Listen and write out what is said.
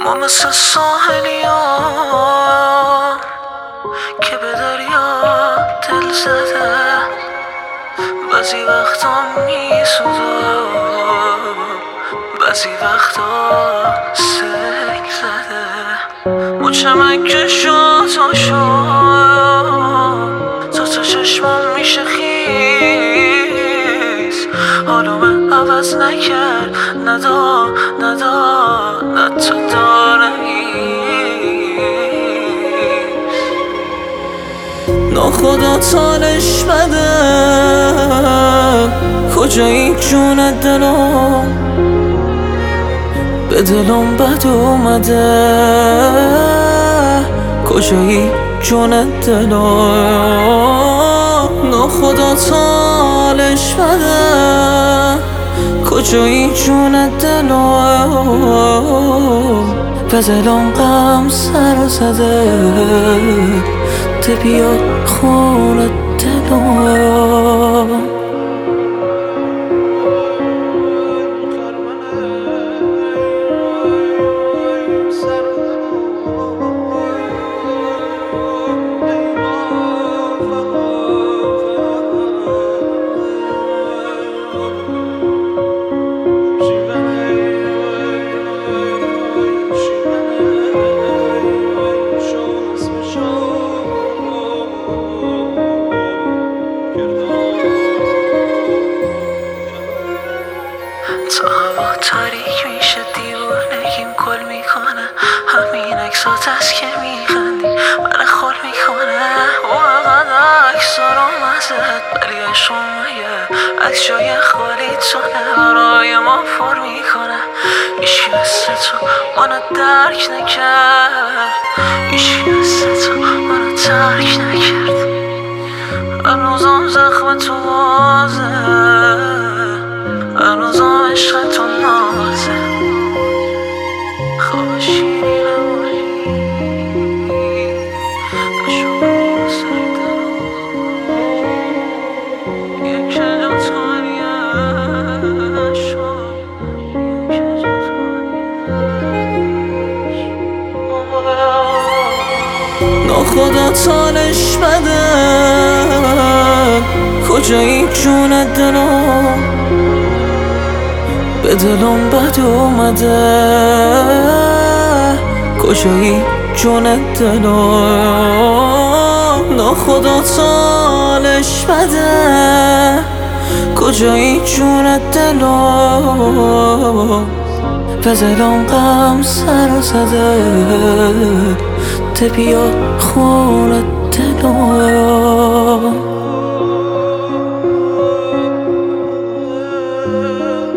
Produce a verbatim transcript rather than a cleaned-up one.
ما مثل ساحلی ها که به دریا دل زده، بعضی وقتا میسوزه، بعضی وقتا سنگ زده. ما چمکش و تا شد تا تا چشمم میشه خیز، حالا من عوض نکرد، ندا ندا نه تو داره ناخدا تالش بده، کجایی جون دلم، به دلم بد اومده، کجایی جون دلم، ناخدا تالش بده، کجایی جون دلم، به دلم غم سر زده، ده بیا خونه دلم. تا هوا تاریک میشه دیوونگیم کل میکنه، همین اکسات از که میخندی من خول میکنه، واقعا اکسا رو مزد ولی عشق مگه عکس جای خالی تونه برای ما پر میکنه. ایشکی مثل تو منو درک نکرد، ایشکی مثل تو منو ترک نکرد، هنوزم زخم تو بازه، هنوزم عشق تو نازه، خواب شیری نمایی بشونی سر دلم، یک جا توانیه شد، یک جا توانیه ناخدا تالش بده، کجایی جون دلم، به دلم بد اومده، کجایی جون دلم، ناخدا تالش بده، کجایی جون دلم، به دلم غم سر زده، ده بیا خونه دلم.